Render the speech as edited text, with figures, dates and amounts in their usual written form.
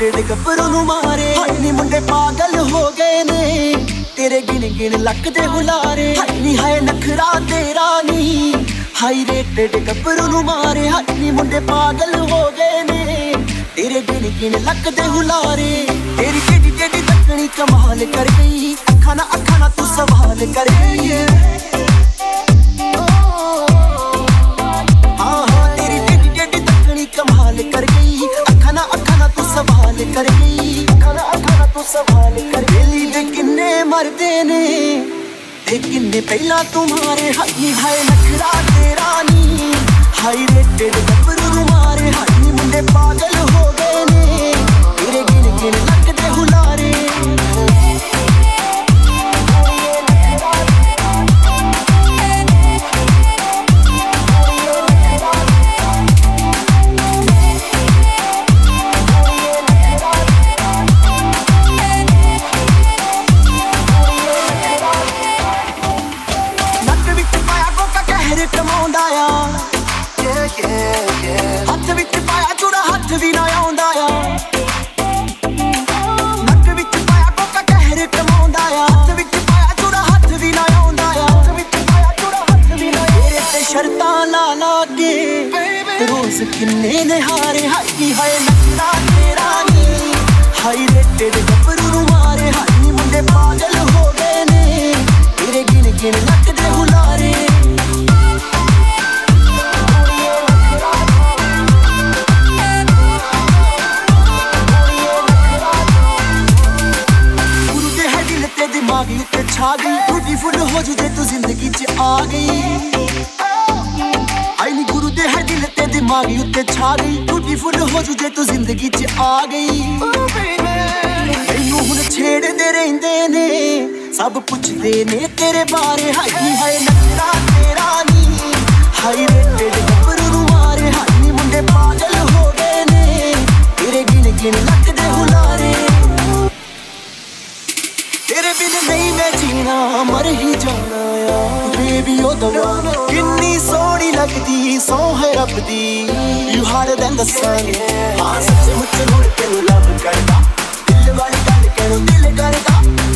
rated ਗੱਭਰੂ ਨੂੰ ਮਾਰੇ ਹਾਏ ਨੀ ਮੁੰਡੇ ਪਾਗਲ ਹੋ ਗਏ ਨੇ ਤੇਰੇ ਗਿਣ ਗਿਣ ਲੱਕ ਦੇ ਹੁਲਾਰੇ ਹਾਏ ਨੀ ਹਾਏ ਨਖਰਾ ਤੇਰਾ ਨੀ ਹਾਈ ਰੇਟਡ ਗੱਭਰੂ ਨੂੰ ਮਾਰੇ ਹਾਏ ਨੀ ਮੁੰਡੇ ਪਾਗਲ ਹੋ ਗਏ ਨੇ ਤੇਰੇ ਗਿਣ ਗਿਣ ਲੱਕ ਦੇ ਹੁਲਾਰੇ ਤੇਰੀ ਟੇਡੀ ਟੇਡੀ ਤੱਕਣੀ ਕਮਾਲ ਕਰ ਗਈ ਅੱਖਾਂ ਨਾ ਤੂੰ ਸਵਾਲ ਕਰ ਗਈ ਕਮਾਲ ਕਰ ਗਈ ਅੱਖਾਂ ਨਾ ਤੂੰ ਸਵਾਲ ਕਰ ਗਈ ਅੱਖਾਂ ਨਾ ਤੂੰ ਸਵਾਲ ਕਰ ਗਈ ਦੇ ਕਿੰਨੇ ਮਰਦੇ ਨੇ ਤੇ ਕਿੰਨੇ ਪਹਿਲਾਂ ਤੁਮਾਰੇ ਹਾਈ ਹਾਏ ਨਖਰਾ ਤੇਰਾ ਨੀ ਹਾਈ ਰੇਟਡ ਗੱਭਰੂ ਨੂੰ ਮਾਰੇ ਹਾਈ ਮੁੰਡੇ ਪਾਗਲ ਹੋ ਗਏ ਨੇ ਤੇਰੇ ਗਿਣ ਗਿਣ ਲੱਕ ਦੇ ਹੁਲਾਰੇ ਕਮਾਉਂਦਾ ਆ ਹੱਥ ਵਿੱਚ ਪਾਇਆ ਚੂੜਾ ਹੱਥ ਵੀ ਨਾ ਆਉਂਦਾ ਆ ਨੱਕ ਵਿੱਚ ਪਾਇਆ ਕੋਕਾ ਕਹਿਰ ਕਮਾਉਂਦਾ ਆ ਹੱਥ ਵਿੱਚ ਪਾਇਆ ਚੂੜਾ ਹੱਥ ਵੀ ਨਾ ਆਉਂਦਾ ਆ ਹੱਥ ਵਿੱਚ ਪਾਇਆ ਚੂੜਾ ਹੱਥ ਵੀ ਨਾ ਤੇਰੇ ਤੇ ਸ਼ਰਤਾਂ ਲਾ ਲਾ ਕੇ ਰੋਜ਼ ਕਿੰਨੇ ਨਿਹਾਰੇ ਹਾਈ ਹਾਏ ਨਖਰਾ ਤੇਰਾ ਨੀ ਹਾਈ ਰੇਟਡ ਗੱਭਰੂ ਨੂੰ ਮਾਰੇ ਹਾਈ ਮੁੰਡੇ ਪਾਗਲ ਹੋ ਗਏ ਨੇ ਤੇਰੇ ਗਿਣ ਗਿਣ ਲੱਕ ਦੇ ਹੁਲਾਰੇ ਦਿਮਾਗੀ ਉੱਤੇ ਛਾ ਗਈ ਬਿਊਟੀਫੁਲ ਹੋ ਜੂ ਜੇ ਤੂੰ ਜ਼ਿੰਦਗੀ 'ਚ ਆ ਗਈ ਆਈ ਨੀ ਗੁਰੂ ਦੇ ਹੈ ਦਿਲ ਤੇ ਦਿਮਾਗੀ ਉੱਤੇ ਛਾ ਗਈ ਬਿਊਟੀਫੁਲ ਹੋ ਜੂ ਜੇ ਤੂੰ ਜ਼ਿੰਦਗੀ 'ਚ ਆ ਗਈ ਮੈਨੂੰ ਹੁਣ ਛੇੜਦੇ ਰਹਿੰਦੇ ਨੇ ਸਭ ਪੁੱਛਦੇ ਨੇ ਤੇਰੇ ਬਾਰੇ ਹਾਈ ਹਾਏ ਨਖਰਾ ਤੇਰਾ ਨੀ ਹਾਈ ਰੇਟਡ ਗੱਭਰੂ ਨੂੰ ਮਾਰੇ ਹਾਈ ਨੀ ਮੁੰਡੇ ਪਾਗਲ ਹੋ ਗਏ ਨੇ ਤੇਰੇ ਗਿਣ ਗਿਣ ਲੱਕ ਦੇ ਹੁਲਾਰੇ ਤੇਰੇ ਬਿਨ ਨਹੀਂ ਮੈਂ ਜੀਣਾ ਮਰ ਹੀ ਜਾਣਾ ਆ ਬੇਬੀ ਉਹ ਦਵਾ ਕਿੰਨੀ ਸੋਹਣੀ ਲੱਗਦੀ ਸੌਂ ਹੈ ਰੱਬ ਦੀ you harder than the sun ਹਾਂ ਸੱਚ ਮੁੱਚ ਹੁਣ ਤੈਨੂੰ ਲਵ ਕਰਦਾ ਦਿਲ ਵਾਲੀ ਗੱਲ ਕਹਿਣੋਂ ਦਿਲ ਕਰਦਾ